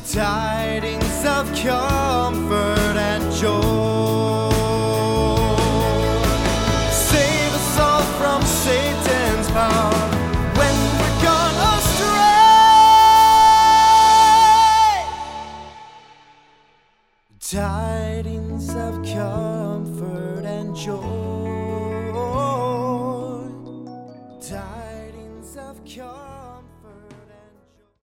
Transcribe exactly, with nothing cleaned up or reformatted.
tidings of comfort and joy. Save us all from Satan's power when we're gone astray. Tidings of comfort and joy.